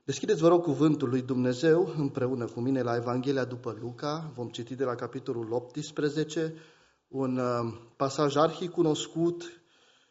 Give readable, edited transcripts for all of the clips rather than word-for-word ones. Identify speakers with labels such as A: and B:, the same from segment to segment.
A: Deschideți, vă rog, cuvântul lui Dumnezeu împreună cu mine la Evanghelia după Luca. Vom citi de la capitolul 18, un pasaj arhicunoscut.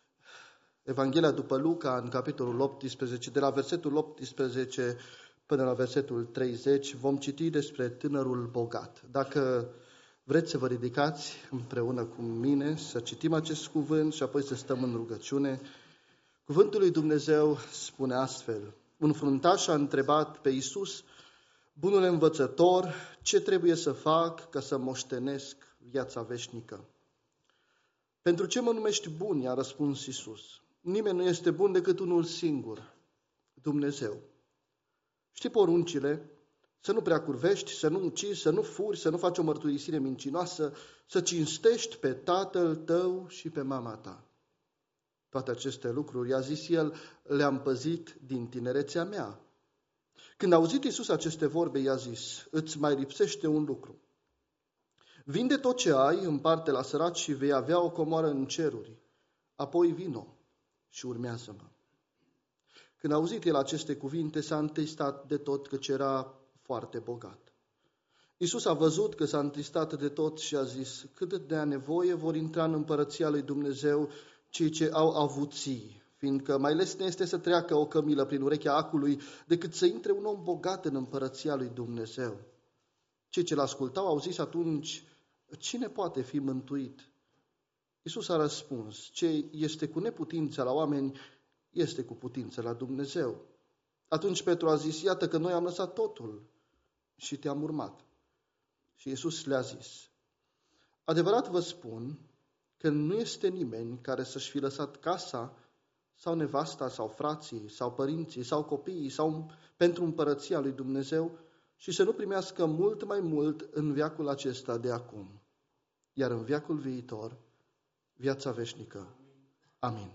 A: Evanghelia după Luca, în capitolul 18, de la versetul 18 până la versetul 30, vom citi despre tânărul bogat. Dacă vreți să vă ridicați împreună cu mine, să citim acest cuvânt și apoi să stăm în rugăciune. Cuvântul lui Dumnezeu spune astfel: Un fruntaș a întrebat pe Iisus: Bunule învățător, ce trebuie să fac ca să moștenesc viața veșnică? Pentru ce mă numești bun? I-a răspuns Iisus. Nimeni nu este bun decât unul singur, Dumnezeu. Știi poruncile: să nu prea curvești, să nu ucizi, să nu furi, să nu faci o mărturisire mincinoasă, să cinstești pe tatăl tău și pe mama ta. Toate aceste lucruri, i-a zis el, le-am păzit din tinerețea mea. Când a auzit Iisus aceste vorbe, i-a zis: îți mai lipsește un lucru. Vinde tot ce ai, împarte la săraci și vei avea o comoară în ceruri. Apoi vino și urmează-mă. Când a auzit el aceste cuvinte, s-a întristat de tot, căci era foarte bogat. Iisus a văzut că s-a întristat de tot și a zis: cât de a nevoie vor intra în împărăția lui Dumnezeu cei ce au avuții, fiindcă mai lesne este să treacă o cămilă prin urechea acului decât să intre un om bogat în împărăția lui Dumnezeu. Cei ce l-ascultau au zis atunci: cine poate fi mântuit? Iisus a răspuns: ce este cu neputință la oameni, este cu putință la Dumnezeu. Atunci Petru a zis: iată că noi am lăsat totul și te-am urmat. Și Iisus le-a zis: adevărat vă spun că nu este nimeni care să-și fi lăsat casa sau nevasta sau frații sau părinții sau copiii sau pentru împărăția lui Dumnezeu și să nu primească mult mai mult în veacul acesta de acum, iar în veacul viitor viața veșnică. Amin.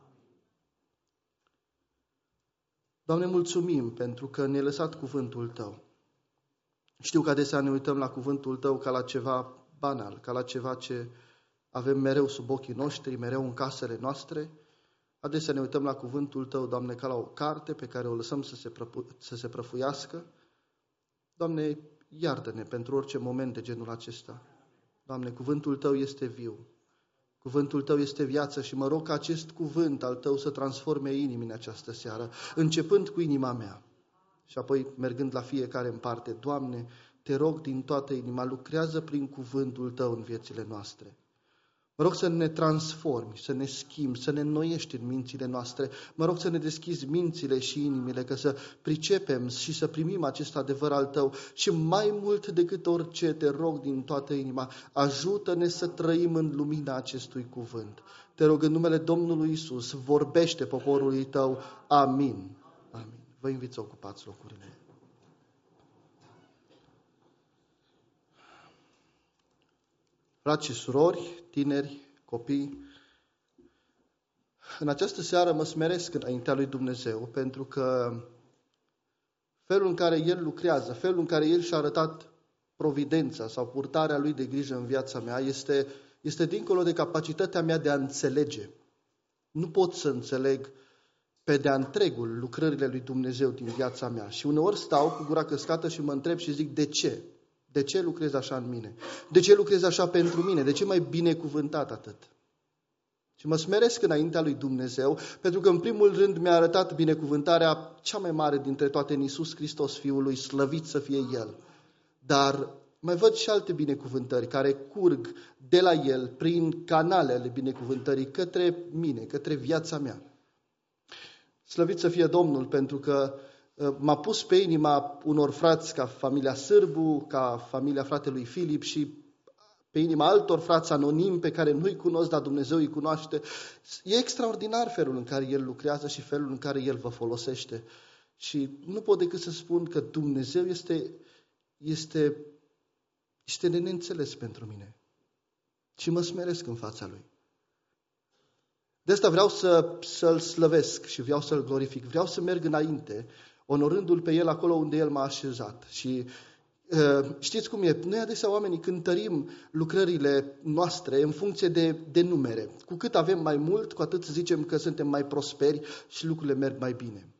A: Doamne, mulțumim pentru că ne-ai lăsat cuvântul Tău. Știu că adesea ne uităm la cuvântul Tău ca la ceva banal, ca la ceva ce avem mereu sub ochii noștri, mereu în casele noastre. Adesea ne uităm la cuvântul Tău, Doamne, ca la o carte pe care o lăsăm să se prăfuiască. Doamne, iartă-ne pentru orice moment de genul acesta. Doamne, cuvântul Tău este viu. Cuvântul Tău este viață și mă rog ca acest cuvânt al Tău să transforme inimi în această seară, începând cu inima mea și apoi mergând la fiecare în parte. Doamne, Te rog din toată inima, lucrează prin cuvântul Tău în viețile noastre. Mă rog să ne transformi, să ne schimbi, să ne înnoiești în mințile noastre. Mă rog să ne deschizi mințile și inimile, că să pricepem și să primim acest adevăr al Tău. Și mai mult decât orice, te rog din toată inima, ajută-ne să trăim în lumina acestui cuvânt. Te rog în numele Domnului Iisus, vorbește poporului Tău. Amin. Amin. Vă invit să ocupați locurile. Frați și surori, tineri, copii, în această seară mă smeresc înaintea lui Dumnezeu, pentru că felul în care El lucrează, felul în care El și-a arătat providența sau purtarea Lui de grijă în viața mea este dincolo de capacitatea mea de a înțelege. Nu pot să înțeleg pe de-a întregul lucrările lui Dumnezeu din viața mea și uneori stau cu gura căscată și mă întreb și zic: de ce? De ce lucrezi așa în mine? De ce lucrezi așa pentru mine? De ce m-ai binecuvântat atât? Și mă smeresc înaintea lui Dumnezeu, pentru că în primul rând mi-a arătat binecuvântarea cea mai mare dintre toate în Iisus Hristos, Fiul lui, slăvit să fie El. Dar mai văd și alte binecuvântări care curg de la El, prin canale ale binecuvântării, către mine, către viața mea. Slăvit să fie Domnul, pentru că m-a pus pe inima unor frați ca familia Sârbu, ca familia fratelui Filip și pe inima altor frați anonimi pe care nu-i cunosc, dar Dumnezeu îi cunoaște. E extraordinar felul în care El lucrează și felul în care El vă folosește. Și nu pot decât să spun că Dumnezeu este de neînțeles pentru mine. Și mă smeresc în fața Lui. De asta vreau să-L slăvesc și vreau să-L glorific. Vreau să merg înainte, onorându-L pe El acolo unde El m-a așezat. Și știți cum e? Noi adesea oamenii cântărim lucrările noastre în funcție de numere. Cu cât avem mai mult, cu atât zicem că suntem mai prosperi și lucrurile merg mai bine.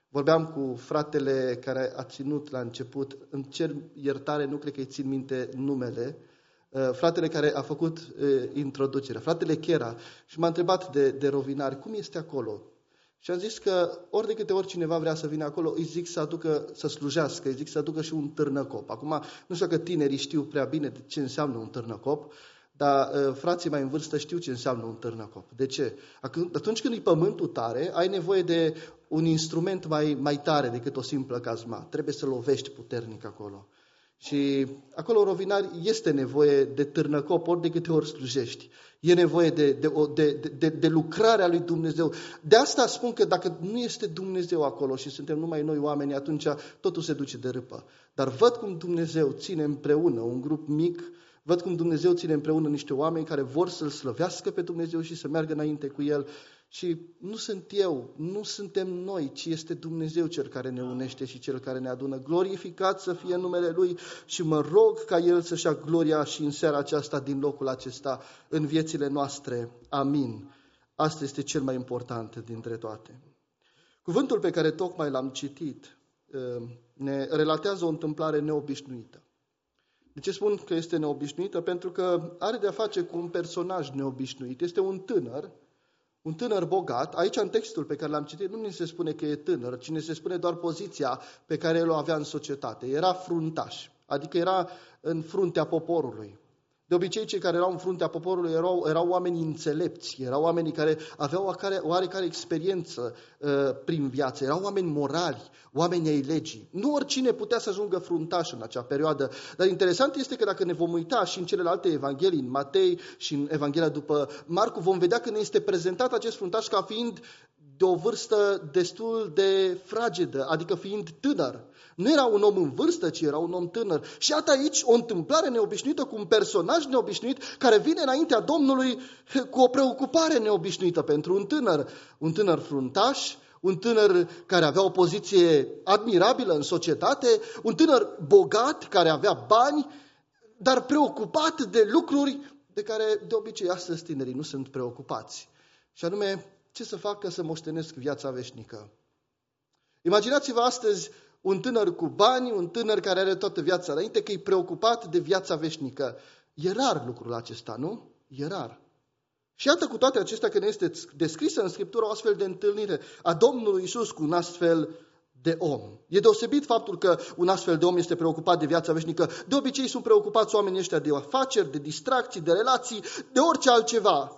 A: Vorbeam cu fratele care a ținut la început, îmi cer iertare, nu cred că îi țin minte numele, fratele care a făcut introducerea, fratele Chera, și m-a întrebat de rovinari, cum este acolo? Și am zis că ori de câte ori cineva vrea să vină acolo, îi zic să aducă, să slujească, îi zic să aducă și un târnăcop. Acum, nu știu că tinerii știu prea bine ce înseamnă un târnăcop, dar frații mai în vârstă știu ce înseamnă un târnăcop. De ce? Atunci când e pământul tare, ai nevoie de un instrument mai tare decât o simplă cazma. Trebuie să lovești puternic acolo. Și acolo, rovinari, este nevoie de târnăcop ori de câte ori slujești. E nevoie de lucrarea lui Dumnezeu. De asta spun că dacă nu este Dumnezeu acolo și suntem numai noi oameni, atunci totul se duce de râpă. Dar văd cum Dumnezeu ține împreună un grup mic, văd cum Dumnezeu ține împreună niște oameni care vor să-L slăvească pe Dumnezeu și să meargă înainte cu El. Și nu sunt eu, nu suntem noi, ci este Dumnezeu Cel care ne unește și Cel care ne adună. Glorificat să fie numele Lui și mă rog ca El să-și ia gloria și în seara aceasta din locul acesta în viețile noastre. Amin. Asta este cel mai important dintre toate. Cuvântul pe care tocmai l-am citit ne relatează o întâmplare neobișnuită. De ce spun că este neobișnuită? Pentru că are de-a face cu un personaj neobișnuit. Este un tânăr bogat. Aici, în textul pe care l-am citit, nu ni se spune că e tânăr, ci ni se spune doar poziția pe care el o avea în societate. Era fruntaș, adică era în fruntea poporului. De obicei, cei care erau în fruntea poporului erau oameni înțelepți, erau oamenii care aveau oarecare experiență prin viață, erau oameni morali, oameni ai legii. Nu oricine putea să ajungă fruntaș în acea perioadă, dar interesant este că dacă ne vom uita și în celelalte evanghelii, în Matei și în Evanghelia după Marcu, vom vedea că ne este prezentat acest fruntaș ca fiind de o vârstă destul de fragedă, adică fiind tânăr. Nu era un om în vârstă, ci era un om tânăr. Și iată aici o întâmplare neobișnuită cu un personaj neobișnuit care vine înaintea Domnului cu o preocupare neobișnuită pentru un tânăr fruntaș, un tânăr care avea o poziție admirabilă în societate, un tânăr bogat care avea bani, dar preocupat de lucruri de care de obicei astăzi tinerii nu sunt preocupați. Și anume, ce să fac ca să moștenesc viața veșnică? Imaginați-vă astăzi un tânăr cu bani, un tânăr care are toată viața înainte, că e preocupat de viața veșnică. E rar lucrul acesta, nu? E rar. Și iată cu toate acestea că ne este descrisă în Scriptură o astfel de întâlnire a Domnului Iisus cu un astfel de om. E deosebit faptul că un astfel de om este preocupat de viața veșnică. De obicei sunt preocupați oamenii ăștia de afaceri, de distracții, de relații, de orice altceva.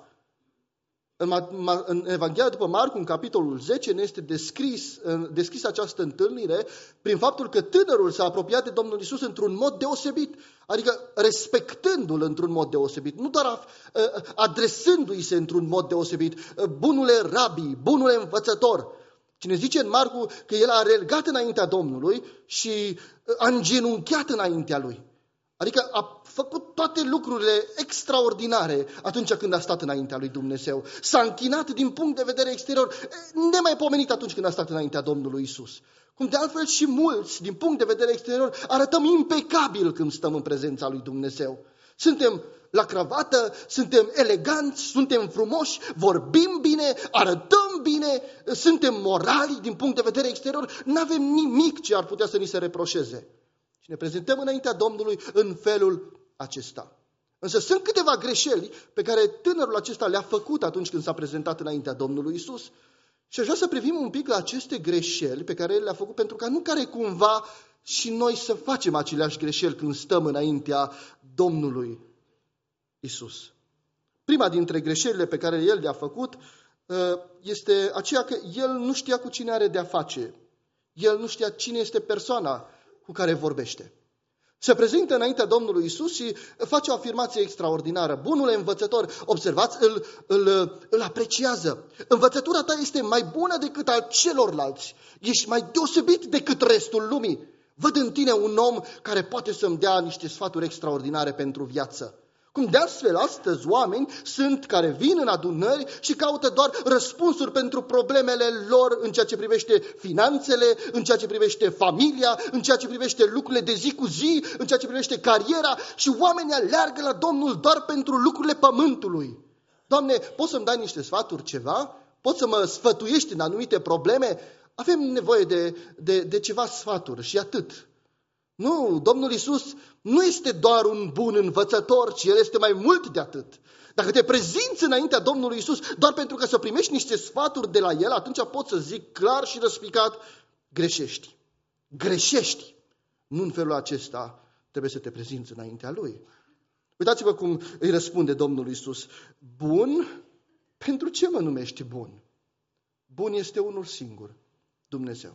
A: În Evanghelia după Marcu, în capitolul 10, ne este descris această întâlnire prin faptul că tânărul s-a apropiat de Domnul Iisus într-un mod deosebit, adică respectându-l într-un mod deosebit, nu doar adresându-i se într-un mod deosebit, bunule rabi, bunule învățător. Cine zice în Marcu că el a alergat înaintea Domnului și a îngenunchiat înaintea lui. Adică a făcut toate lucrurile extraordinare atunci când a stat înaintea lui Dumnezeu. S-a închinat din punct de vedere exterior, nemaipomenit atunci când a stat înaintea Domnului Isus. Cum de altfel și mulți, din punct de vedere exterior, arătăm impecabil când stăm în prezența lui Dumnezeu. Suntem la cravată, suntem eleganți, suntem frumoși, vorbim bine, arătăm bine, suntem morali din punct de vedere exterior, nu avem nimic ce ar putea să ni se reproșeze. Și ne prezentăm înaintea Domnului în felul acesta. Însă sunt câteva greșeli pe care tânărul acesta le-a făcut atunci când s-a prezentat înaintea Domnului Isus. Și aș vrea să privim un pic la aceste greșeli pe care el le-a făcut pentru ca nu care cumva și noi să facem aceleași greșeli când stăm înaintea Domnului Isus. Prima dintre greșelile pe care el le-a făcut este aceea că el nu știa cu cine are de-a face. El nu știa cine este persoana cu care vorbește. Se prezintă înaintea Domnului Isus și face o afirmație extraordinară. Bunule învățător, observați, îl apreciază. Învățătura ta este mai bună decât al celorlalți. Ești mai deosebit decât restul lumii. Văd în tine un om care poate să-mi dea niște sfaturi extraordinare pentru viață. Cum de astfel astăzi oameni sunt care vin în adunări și caută doar răspunsuri pentru problemele lor în ceea ce privește finanțele, în ceea ce privește familia, în ceea ce privește lucrurile de zi cu zi, în ceea ce privește cariera și oamenii aleargă la Domnul doar pentru lucrurile pământului. Doamne, poți să-mi dai niște sfaturi ceva? Poți să mă sfătuiești în anumite probleme? avem nevoie de ceva sfaturi și atât. Nu, Domnul Iisus nu este doar un bun învățător, ci El este mai mult de atât. Dacă te prezinți înaintea Domnului Iisus doar pentru că să primești niște sfaturi de la El, atunci pot să zic clar și răspicat, greșești. Greșești. Nu în felul acesta trebuie să te prezinți înaintea Lui. Uitați-vă cum îi răspunde Domnul Iisus. Bun? Pentru ce mă numești bun? Bun este unul singur, Dumnezeu.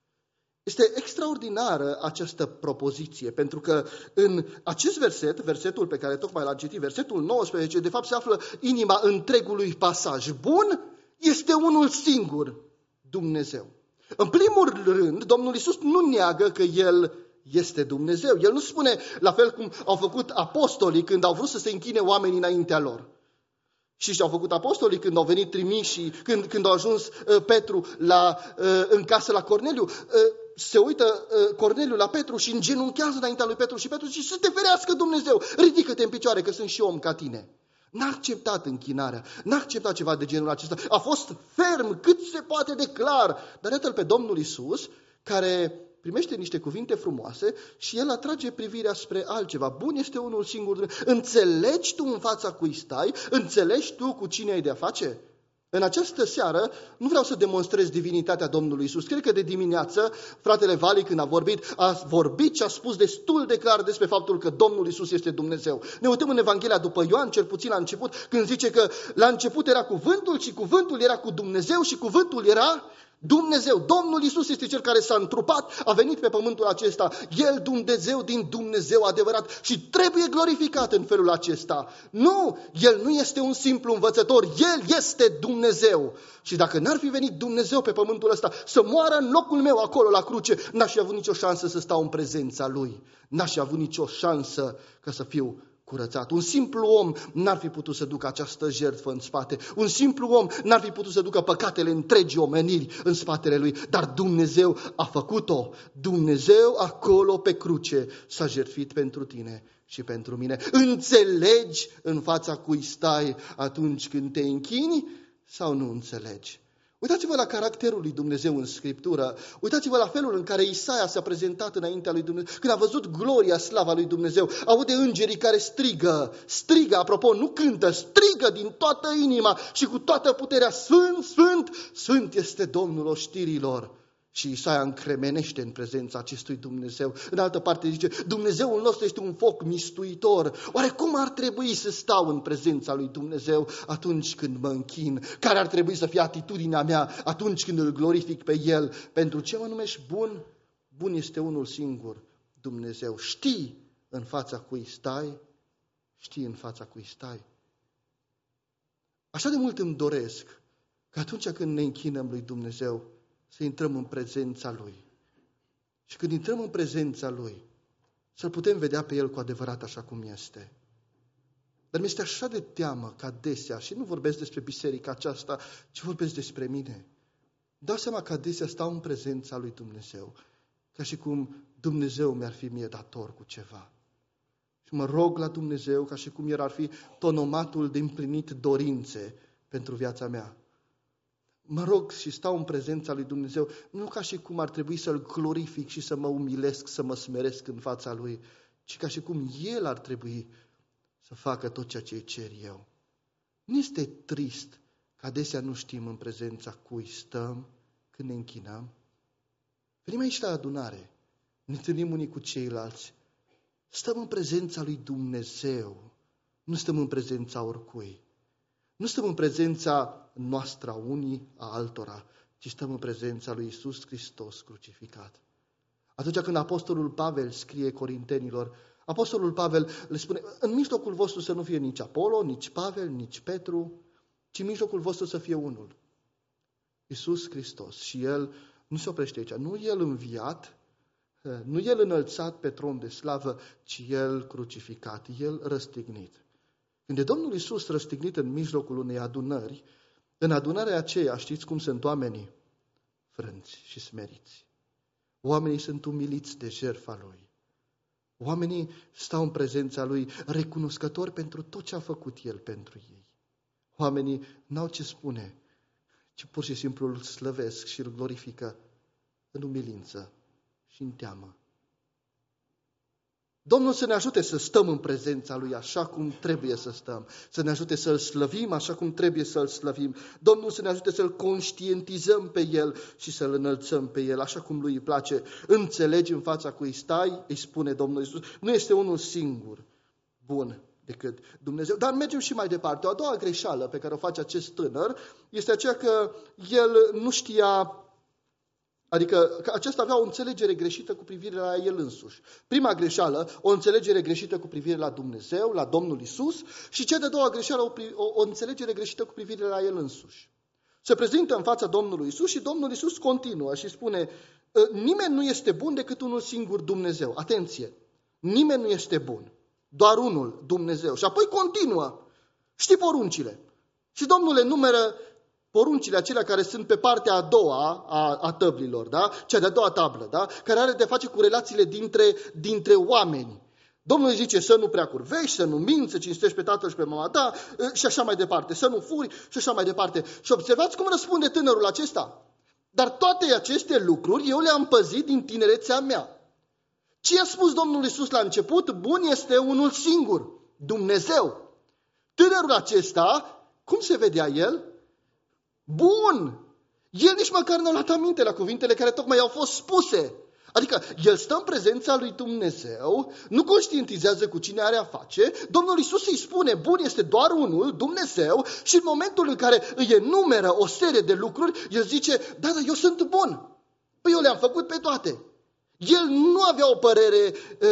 A: Este extraordinară această propoziție, pentru că în acest verset, versetul pe care tocmai l-am citit, versetul 19, de fapt se află inima întregului pasaj. Bun este unul singur, Dumnezeu. În primul rând, Domnul Iisus nu neagă că El este Dumnezeu. El nu spune la fel cum au făcut apostolii când au vrut să se închine oamenii înaintea lor. Și ce-au făcut apostolii când au venit trimiși, când a ajuns Petru în casă la Corneliu. Se uită Corneliu la Petru și îngenunchează înaintea lui Petru și Petru zice, să te ferească Dumnezeu, ridică-te în picioare că sunt și om ca tine. N-a acceptat închinarea, n-a acceptat ceva de genul acesta, a fost ferm cât se poate de clar. Dar iată-l pe Domnul Iisus care primește niște cuvinte frumoase și El atrage privirea spre altceva. Bun este unul singur. Înțelegi tu în fața cui stai? Înțelegi tu cu cine ai de-a face? În această seară nu vreau să demonstrez divinitatea Domnului Iisus. Cred că de dimineață fratele Vali când a vorbit și a spus destul de clar despre faptul că Domnul Iisus este Dumnezeu. Ne uităm în Evanghelia după Ioan, cel puțin la început, când zice că la început era cuvântul și cuvântul era cu Dumnezeu și cuvântul era Dumnezeu. Domnul Iisus este Cel care s-a întrupat, a venit pe pământul acesta. El, Dumnezeu din Dumnezeu adevărat și trebuie glorificat în felul acesta. Nu, El nu este un simplu învățător, El este Dumnezeu. Și dacă n-ar fi venit Dumnezeu pe pământul ăsta să moară în locul meu acolo la cruce, n-aș fi avut nicio șansă să stau în prezența Lui. N-aș fi avut nicio șansă ca să fiu curățat. Un simplu om n-ar fi putut să ducă această jertfă în spate. Un simplu om n-ar fi putut să ducă păcatele întregii omeniri în spatele lui. Dar Dumnezeu a făcut-o. Dumnezeu acolo pe cruce s-a jertfit pentru tine și pentru mine. Înțelegi în fața cui stai atunci când te închini sau nu înțelegi? Uitați-vă la caracterul lui Dumnezeu în Scriptură. Uitați-vă la felul în care Isaia s-a prezentat înaintea lui Dumnezeu. Când a văzut gloria, slava lui Dumnezeu, aude îngerii care strigă, apropo, nu cântă, strigă din toată inima și cu toată puterea, Sfânt, Sfânt, Sfânt este Domnul oștirilor. Și Isaia încremenește în prezența acestui Dumnezeu. În altă parte zice, Dumnezeul nostru este un foc mistuitor. Oare cum ar trebui să stau în prezența lui Dumnezeu atunci când mă închin? Care ar trebui să fie atitudinea mea atunci când îl glorific pe El? Pentru ce mă numești bun? Bun este unul singur, Dumnezeu. Știi în fața cui stai? Știi în fața cui stai? Așa de mult îmi doresc că atunci când ne închinăm lui Dumnezeu, să intrăm în prezența Lui. Și când intrăm în prezența Lui, să-L putem vedea pe El cu adevărat așa cum este. Dar mi-este așa de teamă că adesea, și nu vorbesc despre biserica aceasta, ci vorbesc despre mine, dau seama că adesea stau în prezența lui Dumnezeu, ca și cum Dumnezeu mi-ar fi mie dator cu ceva. Și mă rog la Dumnezeu ca și cum El ar fi tonomatul de împlinit dorințe pentru viața mea. Mă rog și stau în prezența lui Dumnezeu, nu ca și cum ar trebui să-L glorific și să mă umilesc, să mă smeresc în fața Lui, ci ca și cum El ar trebui să facă tot ceea ce îi cer eu. Nu este trist că adesea nu știm în prezența cui stăm când ne închinăm? Venim aici la adunare, ne întâlnim unii cu ceilalți, stăm în prezența lui Dumnezeu, nu stăm în prezența oricui. Nu stăm în prezența noastră a unii, a altora, ci stăm în prezența lui Iisus Hristos crucificat. Atunci când Apostolul Pavel scrie Corintenilor, Apostolul Pavel le spune, în mijlocul vostru să nu fie nici Apollo, nici Pavel, nici Petru, ci în mijlocul vostru să fie unul. Iisus Hristos. Și El nu se oprește aici. Nu El înviat, nu El înălțat pe tron de slavă, ci El crucificat, El răstignit. Când e Domnul Iisus răstignit în mijlocul unei adunări, în adunarea aceea știți cum sunt oamenii? Frânți și smeriți. Oamenii sunt umiliți de jertfa Lui. Oamenii stau în prezența Lui recunoscători pentru tot ce a făcut El pentru ei. Oamenii n-au ce spune, ci pur și simplu îl slăvesc și îl glorifică în umilință și în teamă. Domnul să ne ajute să stăm în prezența Lui așa cum trebuie să stăm, să ne ajute să-L slăvim așa cum trebuie să-L slăvim. Domnul să ne ajute să-L conștientizăm pe El și să-L înălțăm pe El așa cum Lui îi place. Înțelegi în fața cui stai, îi spune Domnul Iisus, nu este unul singur bun decât Dumnezeu. Dar mergem și mai departe. O a doua greșeală pe care o face acest tânăr este aceea că el nu știa. Adică că acesta avea o înțelegere greșită cu privire la el însuși. Prima greșeală, o înțelegere greșită cu privire la Dumnezeu, la Domnul Iisus, și cea de-a doua greșeală, o înțelegere greșită cu privire la el însuși. Se prezintă în fața Domnului Iisus și Domnul Iisus continuă și spune, nimeni nu este bun decât unul singur, Dumnezeu. Atenție! Nimeni nu este bun, doar unul, Dumnezeu. Și apoi continuă, știi poruncile. Și Domnul enumeră poruncile acelea care sunt pe partea a doua a tăblilor, da? Cea de-a doua tablă, da? Care are de face cu relațiile dintre oameni. Domnul zice să nu prea curvești, să nu minți, să cinstești pe tatăl și pe mama ta și așa mai departe, să nu furi și așa mai departe. Și observați cum răspunde tânărul acesta. Dar toate aceste lucruri eu le-am păzit din tinerețea mea. Ce a spus Domnul Iisus la început? Bun este unul singur, Dumnezeu. Tânărul acesta, cum se vedea el? Bun! El nici măcar nu a luat aminte la cuvintele care tocmai au fost spuse. Adică el stă în prezența lui Dumnezeu, nu conștientizează cu cine are a face, Domnul Iisus îi spune, bun este doar unul, Dumnezeu, și în momentul în care îi enumeră o serie de lucruri, el zice, da, eu sunt bun. Păi eu le-am făcut pe toate. El nu avea o părere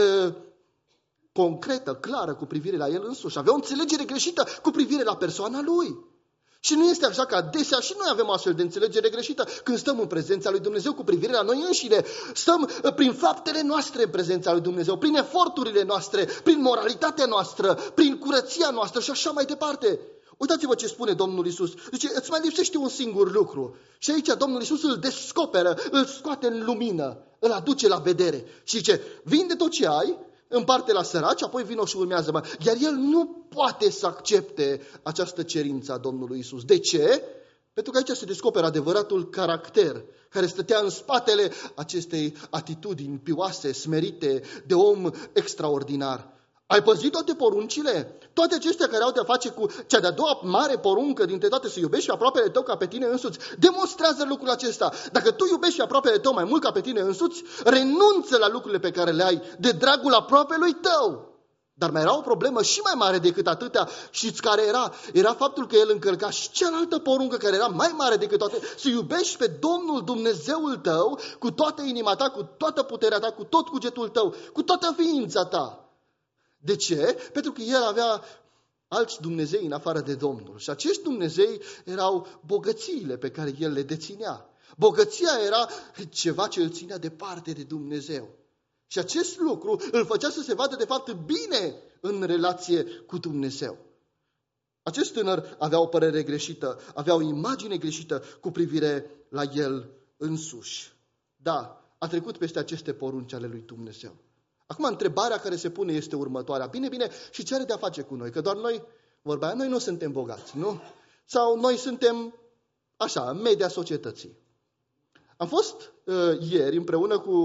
A: concretă, clară cu privire la el însuși, avea o înțelegere greșită cu privire la persoana lui. Și nu este așa că adesea și noi avem astfel de înțelegere greșită când stăm în prezența lui Dumnezeu cu privire la noi înșine. Stăm prin faptele noastre în prezența lui Dumnezeu, prin eforturile noastre, prin moralitatea noastră, prin curăția noastră și așa mai departe. Uitați-vă ce spune Domnul Iisus. Zice, îți mai lipsește un singur lucru. Și aici Domnul Iisus îl descoperă, îl scoate în lumină, îl aduce la vedere. Și zice, vinde tot ce ai, împarte la săraci, apoi vino și urmează-mă. Iar el nu poate să accepte această cerință a Domnului Iisus. De ce? Pentru că aici se descoperă adevăratul caracter care stătea în spatele acestei atitudini pioase, smerite, de om extraordinar. Ai păzit toate poruncile? Toate acestea care au de-a face cu cea de-a doua mare poruncă dintre toate, să iubești pe aproapele tău ca pe tine însuți, demonstrează lucrul acesta. Dacă tu iubești pe aproapele tău mai mult ca pe tine însuți, renunță la lucrurile pe care le ai de dragul aproapelui tău. Dar mai era o problemă și mai mare decât atâtea. Știți care era? Era faptul că el încălca și cealaltă poruncă care era mai mare decât toate. Să iubești pe Domnul Dumnezeul tău cu toată inima ta, cu toată puterea ta, cu tot cugetul tău, cu toată ființa ta. De ce? Pentru că el avea alți Dumnezei în afară de Domnul. Și acești Dumnezei erau bogățiile pe care el le deținea. Bogăția era ceva ce îl ținea departe de Dumnezeu. Și acest lucru îl făcea să se vadă de fapt bine în relație cu Dumnezeu. Acest tânăr avea o părere greșită, avea o imagine greșită cu privire la el însuși. Da, a trecut peste aceste porunci ale lui Dumnezeu. Acum, întrebarea care se pune este următoarea. Bine, și ce are de a face cu noi? Că doar noi, vorba aia, noi nu suntem bogați, nu? Sau noi suntem, așa, în media societății. Am fost ieri împreună cu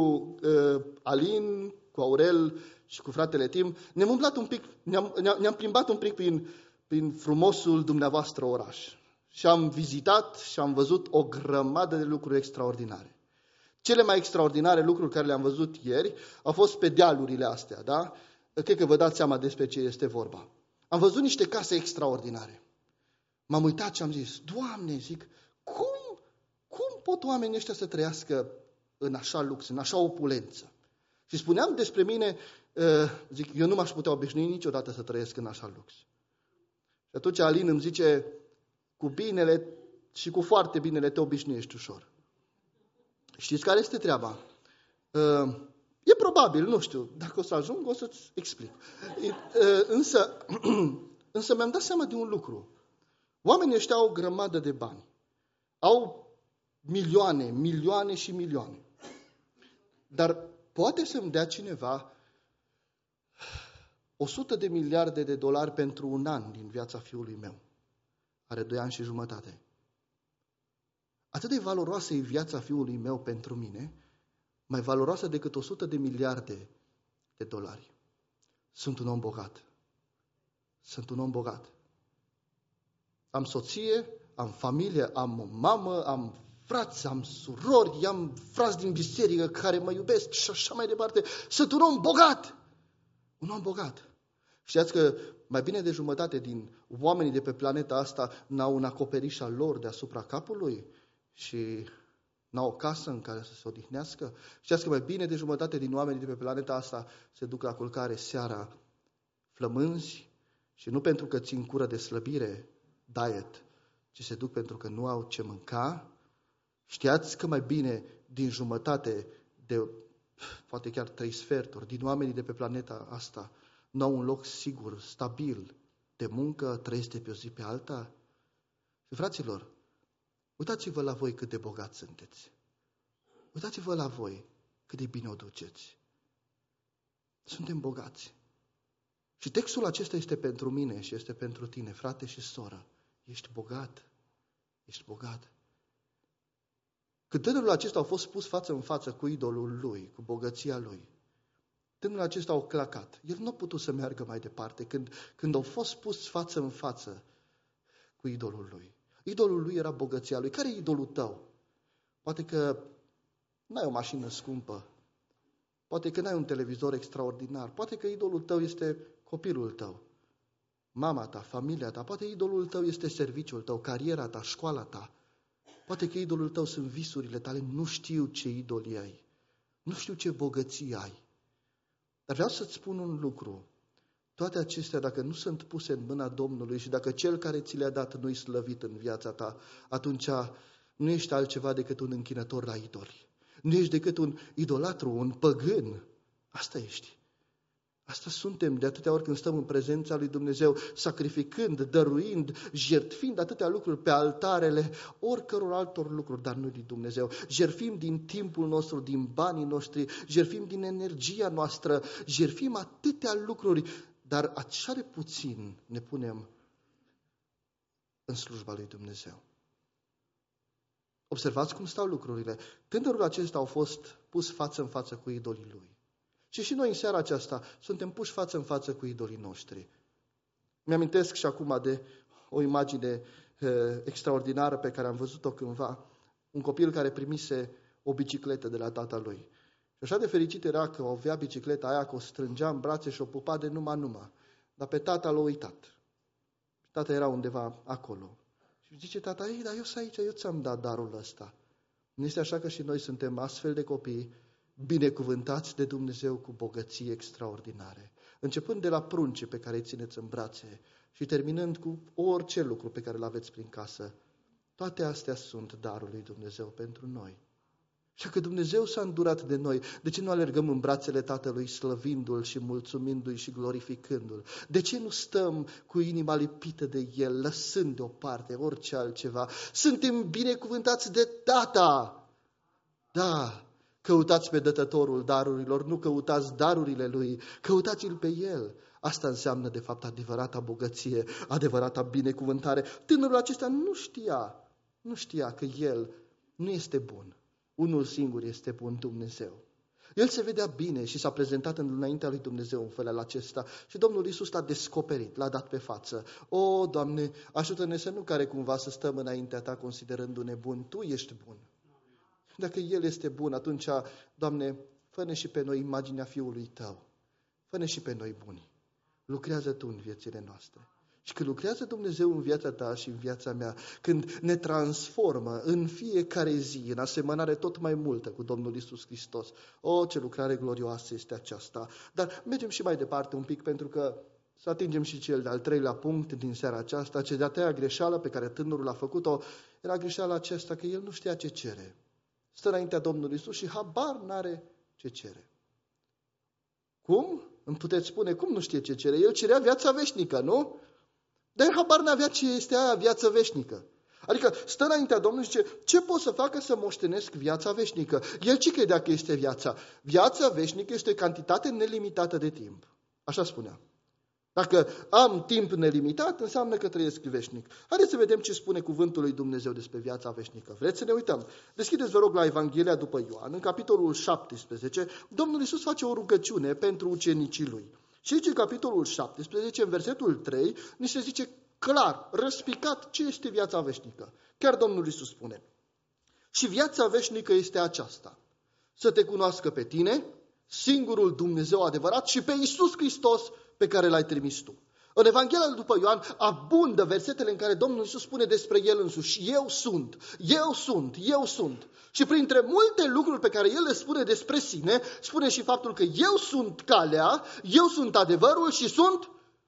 A: Alin, cu Aurel și cu fratele Tim, ne-am umblat un pic, ne-am plimbat un pic prin frumosul dumneavoastră oraș. Și am vizitat și am văzut o grămadă de lucruri extraordinare. Cele mai extraordinare lucruri care le-am văzut ieri au fost pe dealurile astea, da? Cred că vă dați seama despre ce este vorba. Am văzut niște case extraordinare. M-am uitat și am zis, Doamne, zic, cum pot oamenii ăștia să trăiască în așa lux, în așa opulență? Și spuneam despre mine, zic, eu nu m-aș putea obișnui niciodată să trăiesc în așa lux. Și atunci Alin îmi zice, cu binele și cu foarte binele te obișnuiești ușor. Știți care este treaba? E probabil, nu știu, dacă o să ajung, o să-ți explic. Însă mi-am dat seama de un lucru. Oamenii ăștia au o grămadă de bani. Au milioane și milioane. Dar poate să-mi dea cineva 100 de miliarde de dolari pentru un an din viața fiului meu. Are 2 ani și jumătate. Atât de valoroasă e viața fiului meu pentru mine, mai valoroasă decât 100 de miliarde de dolari. Sunt un om bogat. Sunt un om bogat. Am soție, am familie, am o mamă, am frați, am surori, am frați din biserică care mă iubesc și așa mai departe. Sunt un om bogat. Un om bogat. Știați că mai bine de jumătate din oamenii de pe planeta asta n-au un acoperiș al lor deasupra capului și n-au o casă în care să se odihnească? Știați că mai bine de jumătate din oamenii de pe planeta asta se duc la culcare seara flămânzi și nu pentru că țin cură de slăbire, diet, ci se duc pentru că nu au ce mânca? Știați că mai bine din jumătate de, poate chiar 3 sferturi, din oamenii de pe planeta asta nu au un loc sigur, stabil, de muncă, trăiesc de pe o zi pe alta? Și fraților, uitați-vă la voi cât de bogați sunteți. Uitați-vă la voi cât de bine o duceți. Suntem bogați. Și textul acesta este pentru mine și este pentru tine, frate și soră. Ești bogat. Ești bogat. Când tânărul acesta a fost pus față în față cu idolul lui, cu bogăția lui, tânărul acesta a clacat. El nu a putut să meargă mai departe când a fost pus față în față cu idolul lui. Idolul lui era bogăția lui. Care e idolul tău? Poate că n-ai o mașină scumpă. Poate că n-ai un televizor extraordinar. Poate că idolul tău este copilul tău, mama ta, familia ta. Poate idolul tău este serviciul tău, cariera ta, școala ta. Poate că idolul tău sunt visurile tale. Nu știu ce idoli ai. Nu știu ce bogăție ai. Dar vreau să-ți spun un lucru. Toate acestea, dacă nu sunt puse în mâna Domnului și dacă Cel care ți le-a dat nu-i slăvit în viața ta, atunci nu ești altceva decât un închinător la idoli. Nu ești decât un idolatru, un păgân. Asta ești. Asta suntem de atâtea ori când stăm în prezența lui Dumnezeu, sacrificând, dăruind, jertfind atâtea lucruri pe altarele oricăror altor lucruri, dar nu din Dumnezeu. Jertfim din timpul nostru, din banii noștri, jertfim din energia noastră, jertfim atâtea lucruri, dar așa de puțin ne punem în slujba lui Dumnezeu. Observați cum stau lucrurile. Tânărul acesta a fost pus față în față cu idolii lui. Și noi în seara aceasta suntem puși față în față cu idolii noștri. Mi-amintesc și acum de o imagine extraordinară pe care am văzut-o cândva. Un copil care primise o bicicletă de la tata lui. Și așa de fericit era că avea bicicleta aia, că o strângea în brațe și o pupa de numai. Dar pe tata l-a uitat. Tata era undeva acolo. Și zice tata, ei, dar eu sunt aici, eu ți-am dat darul ăsta. Nu este așa că și noi suntem astfel de copii binecuvântați de Dumnezeu cu bogății extraordinare. Începând de la prunci pe care îi țineți în brațe și terminând cu orice lucru pe care îl aveți prin casă. Toate astea sunt darul lui Dumnezeu pentru noi. Și că Dumnezeu s-a îndurat de noi, de ce nu alergăm în brațele Tatălui slăvindu-L și mulțumindu-i și glorificându-L? De ce nu stăm cu inima lipită de El, lăsând deoparte orice altceva? Suntem binecuvântați de Tata! Da! Căutați pe dătătorul darurilor, nu căutați darurile Lui, căutați-L pe El. Asta înseamnă, de fapt, adevărata bogăție, adevărata binecuvântare. Tânărul acesta nu știa că El nu este bun. Unul singur este bun, Dumnezeu. El se vedea bine și s-a prezentat înaintea lui Dumnezeu în felul acesta și Domnul Iisus l-a descoperit, l-a dat pe față. O, Doamne, ajută-ne să nu care cumva să stăm înaintea Ta considerându-ne buni. Tu ești bun. Dacă El este bun, atunci, Doamne, fă-ne și pe noi imaginea Fiului Tău. Fă-ne și pe noi buni. Lucrează Tu în viețile noastre. Și când lucrează Dumnezeu în viața ta și în viața mea, când ne transformă în fiecare zi, în asemănare tot mai multă cu Domnul Iisus Hristos, ce lucrare glorioasă este aceasta. Dar mergem și mai departe un pic, pentru că să atingem și cel de-al 3-lea punct din seara aceasta. Cea de-a 3-a greșeală pe care tânărul a făcut-o era greșeala aceasta, că el nu știa ce cere. Stă înaintea Domnului Iisus și habar n-are ce cere. Cum? Îmi puteți spune, cum nu știe ce cere? El cerea viața veșnică, nu? Dar el habar n-avea ce este aia viață veșnică. Adică stă înaintea Domnului și zice, ce pot să facă să moștenesc viața veșnică? El ce credea că este viața? Viața veșnică este cantitate nelimitată de timp. Așa spunea. Dacă am timp nelimitat, înseamnă că trăiesc veșnic. Haideți să vedem ce spune cuvântul lui Dumnezeu despre viața veșnică. Vreți să ne uităm? Deschideți, vă rog, la Evanghelia după Ioan, în capitolul 17, Domnul Iisus face o rugăciune pentru ucenicii lui. Și aici, în capitolul 17, în versetul 3, ni se zice clar, răspicat, ce este viața veșnică. Chiar Domnul Iisus spune: și viața veșnică este aceasta, să te cunoască pe tine, singurul Dumnezeu adevărat, și pe Iisus Hristos pe care l-ai trimis tu. În Evanghelia după Ioan abundă versetele în care Domnul Iisus spune despre El însuși: eu sunt, eu sunt, eu sunt. Și printre multe lucruri pe care El le spune despre sine, spune și faptul că eu sunt calea, eu sunt adevărul și sunt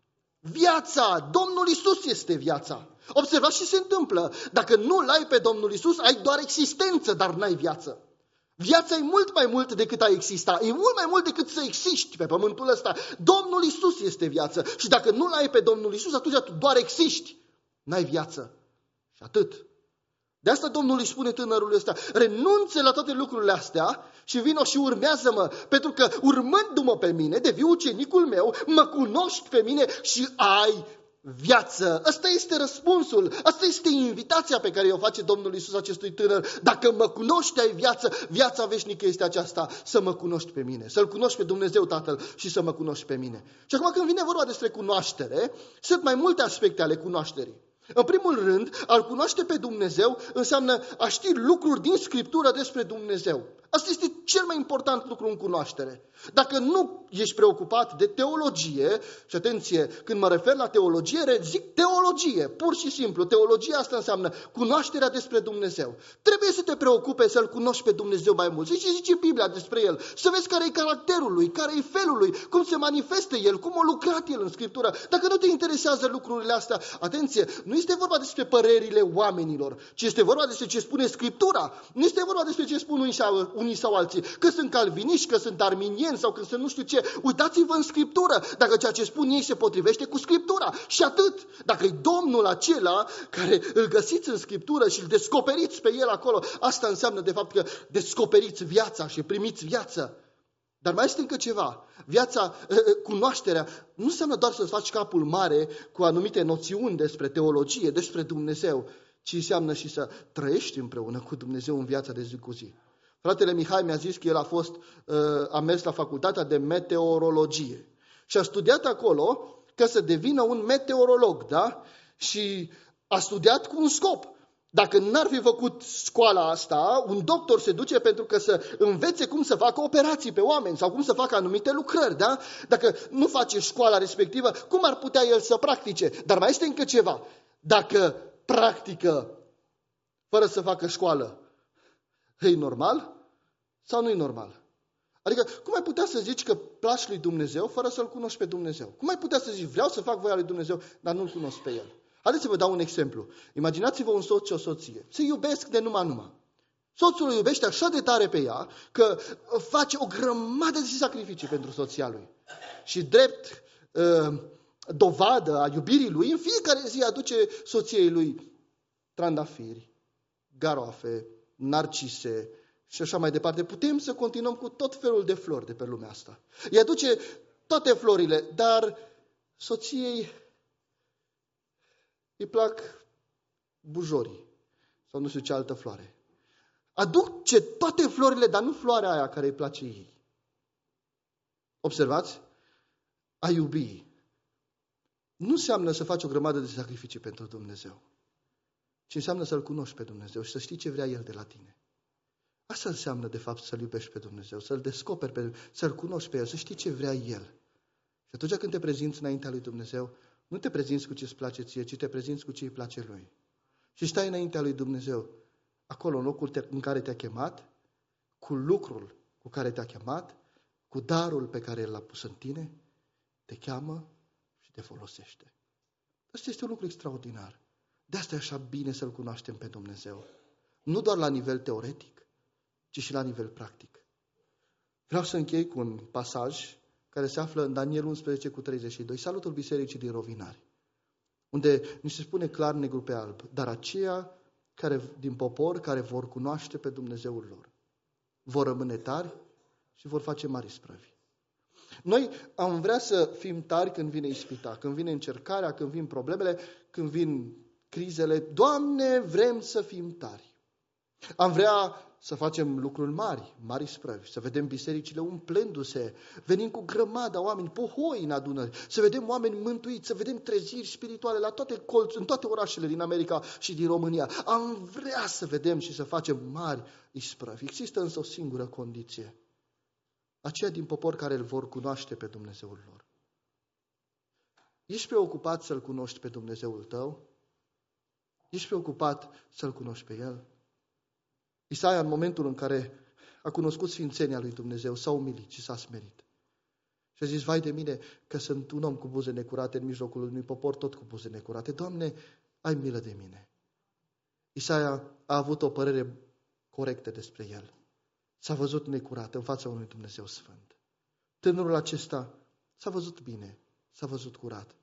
A: viața. Domnul Iisus este viața. Observați ce se întâmplă. Dacă nu-L ai pe Domnul Iisus, ai doar existență, dar n-ai viață. Viața e mult mai mult decât a exista, e mult mai mult decât să existi pe pământul ăsta. Domnul Iisus este viață și dacă nu-L ai pe Domnul Iisus, atunci tu doar existi, n-ai viață. Și atât. De asta Domnul îi spune tânărului ăsta: renunță la toate lucrurile astea și vino și urmează-mă, pentru că urmându-mă pe mine, devii ucenicul meu, mă cunoști pe mine și ai viață. Ăsta este răspunsul, asta este invitația pe care o face Domnul Iisus acestui tânăr. Dacă mă cunoști, ai viață. Viața veșnică este aceasta, să mă cunoști pe mine, să-L cunoști pe Dumnezeu Tatăl și să mă cunoști pe mine. Și acum, când vine vorba despre cunoaștere, sunt mai multe aspecte ale cunoașterii. În primul rând, a-L cunoaște pe Dumnezeu înseamnă a ști lucruri din Scriptură despre Dumnezeu. Asta este cel mai important lucru în cunoaștere. Dacă nu ești preocupat de teologie, și atenție, când mă refer la teologie, zic teologie, pur și simplu. Teologia asta înseamnă cunoașterea despre Dumnezeu. Trebuie să te preocupe să-L cunoști pe Dumnezeu mai mult. Și ce zice Biblia despre El? Să vezi care e caracterul Lui, care e felul Lui, cum se manifestă El, cum a lucrat El în Scriptură. Dacă nu te interesează lucrurile astea, atenție, nu este vorba despre părerile oamenilor, ci este vorba despre ce spune Scriptura. Nu este vorba despre ce spun unii sau alții, că sunt calviniști, că sunt arminieni sau că sunt nu știu ce. Uitați-vă în Scriptură, dacă ceea ce spun ei se potrivește cu Scriptura. Și atât. Dacă e Domnul acela care îl găsiți în Scriptură și îl descoperiți pe El acolo, asta înseamnă de fapt că descoperiți viața și primiți viață. Dar mai este încă ceva. Viața, cunoașterea, nu înseamnă doar să-ți faci capul mare cu anumite noțiuni despre teologie, despre Dumnezeu, ci înseamnă și să trăiești împreună cu Dumnezeu în viața de zi cu zi. Fratele Mihai mi-a zis că el a mers la facultatea de meteorologie și a studiat acolo că să devină un meteorolog, da? Și a studiat cu un scop. Dacă n-ar fi făcut școala asta, un doctor se duce pentru că să învețe cum să facă operații pe oameni sau cum să facă anumite lucrări, da? Dacă nu face școala respectivă, cum ar putea el să practice? Dar mai este încă ceva. Dacă practică fără să facă școală, e normal sau nu e normal? Adică, cum ai putea să zici că placi lui Dumnezeu fără să-L cunoști pe Dumnezeu? Cum ai putea să zici, vreau să fac voia lui Dumnezeu, dar nu-L cunosc pe El? Haideți să vă dau un exemplu. Imaginați-vă un soț și o soție. Se iubesc de numai. Soțul îl iubește așa de tare pe ea că face o grămadă de sacrificii pentru soția lui. Și drept dovadă a iubirii lui, în fiecare zi aduce soției lui trandafiri, garoafe, narcise și așa mai departe. Putem să continuăm cu tot felul de flori de pe lumea asta. Îi aduce toate florile, dar soției îi plac bujorii sau nu știu ce altă floare. Aduce toate florile, dar nu floarea aia care îi place ei. Observați? A iubi nu înseamnă să faci o grămadă de sacrificii pentru Dumnezeu, ci înseamnă să-L cunoști pe Dumnezeu și să știi ce vrea El de la tine. Asta înseamnă, de fapt, să-L iubești pe Dumnezeu, să-L descoperi pe Dumnezeu, să-L cunoști pe El, să știi ce vrea El. Și atunci când te prezinți înaintea lui Dumnezeu, nu te prezinți cu ce îți place ție, ci te prezinți cu ce îi place Lui. Și stai înaintea lui Dumnezeu, acolo, în locul în care te-a chemat, cu lucrul cu care te-a chemat, cu darul pe care l-a pus în tine, te cheamă și te folosește. Asta este un lucru extraordinar. De asta e așa bine să-L cunoaștem pe Dumnezeu. Nu doar la nivel teoretic, ci și la nivel practic. Vreau să închei cu un pasaj care se află în Daniel 11:32, salutul bisericii din Rovinari, unde ni se spune clar negru pe alb, dar aceia din popor care vor cunoaște pe Dumnezeul lor vor rămâne tari și vor face mari isprăvi. Noi am vrea să fim tari când vine ispita, când vine încercarea, când vin problemele, când vin crizele. Doamne, vrem să fim tari. Am vrea să facem lucruri mari, mari sprăvi, să vedem bisericile umplându-se, venim cu grămada oameni, pohoi în adunări, să vedem oameni mântuiți, să vedem treziri spirituale la toate colțuri, în toate orașele din America și din România. Am vrea să vedem și să facem mari isprăvi. Există însă o singură condiție. Aceia din popor care îl vor cunoaște pe Dumnezeul lor. Ești preocupat să-L cunoști pe Dumnezeul tău? Ești preocupat să-L cunoști pe El? Isaia, în momentul în care a cunoscut sfințenia lui Dumnezeu, s-a umilit și s-a smerit. Și a zis, vai de mine că sunt un om cu buze necurate în mijlocul unui popor tot cu buze necurate. Doamne, ai milă de mine. Isaia a avut o părere corectă despre el. S-a văzut necurat în fața unui Dumnezeu sfânt. Tânărul acesta s-a văzut bine, s-a văzut curat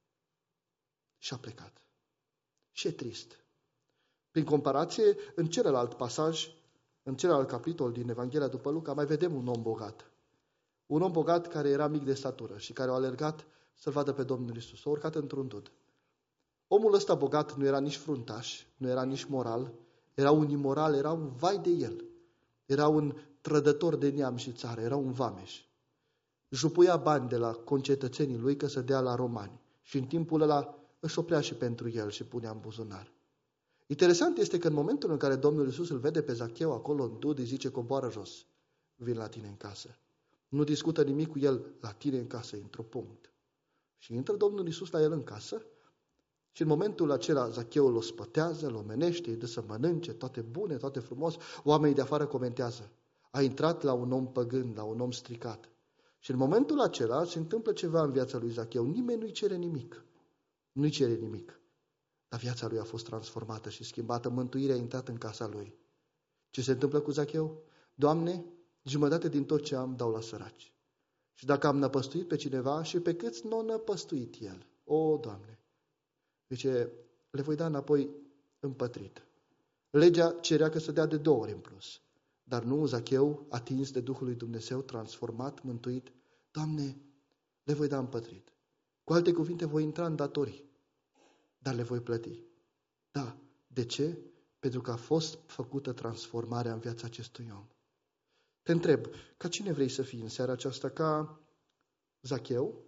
A: și a plecat. Și e trist. Prin comparație, în celălalt pasaj, în celălalt capitol din Evanghelia după Luca, mai vedem un om bogat. Un om bogat care era mic de statură și care a alergat să-L vadă pe Domnul Iisus. A urcat într-un dud. Omul ăsta bogat nu era nici fruntaș, nu era nici moral, era un imoral, era un vai de el. Era un trădător de neam și țară, era un vameș. Jupuia bani de la concetățenii lui că să dea la romani. Și în timpul ăla își oplea și pentru el și punea în buzunar. Interesant este că în momentul în care Domnul Iisus îl vede pe Zacheu acolo în dud, îi zice, coboară jos, vin la tine în casă. Nu discută nimic cu el, la tine în casă, într-o punct. Și intră Domnul Iisus la el în casă și în momentul acela Zacheu îl ospătează, îl omenește, îi dă să mănânce, toate bune, toate frumos. Oamenii de afară comentează. A intrat la un om păgân, la un om stricat. Și în momentul acela se întâmplă ceva în viața lui Zacheu. Nimeni nu-i cere nimic. Nu-i cere nimic. Dar viața lui a fost transformată și schimbată. Mântuirea a intrat în casa lui. Ce se întâmplă cu Zacheu? Doamne, jumătate din tot ce am dau la săraci. Și dacă am năpăstuit pe cineva și pe câți n-o năpăstuit el. O, Doamne! Zice, le voi da înapoi împătrit. Legea cerea că să dea de 2 ori în plus. Dar nu, Zacheu, atins de Duhul lui Dumnezeu, transformat, mântuit, Doamne, le voi da împătrit. Cu alte cuvinte, voi intra în datorii, dar le voi plăti. Da, de ce? Pentru că a fost făcută transformarea în viața acestui om. Te întreb, ca cine vrei să fii în seara aceasta? Ca Zacheu?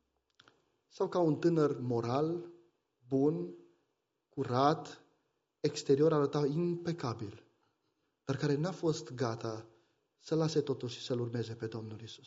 A: Sau ca un tânăr moral, bun, curat, exterior arăta impecabil, dar care n-a fost gata să lase totul și să-L urmeze pe Domnul Iisus?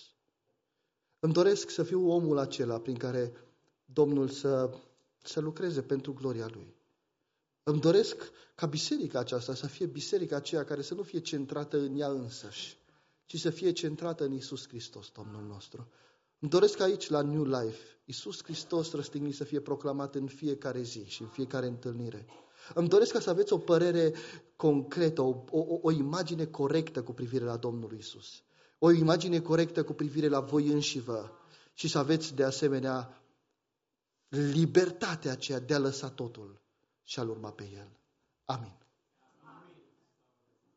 A: Îmi doresc să fiu omul acela prin care Domnul să lucreze pentru gloria Lui. Îmi doresc ca biserica aceasta să fie biserica aceea care să nu fie centrată în ea însăși, ci să fie centrată în Iisus Hristos, Domnul nostru. Îmi doresc aici, la New Life, Iisus Hristos răstignit să fie proclamat în fiecare zi și în fiecare întâlnire. Îmi doresc ca să aveți o părere concretă, o imagine corectă cu privire la Domnul Iisus. O imagine corectă cu privire la voi înșivă și să aveți de asemenea libertatea aceea de a lăsa totul și a-L urma pe El. Amin.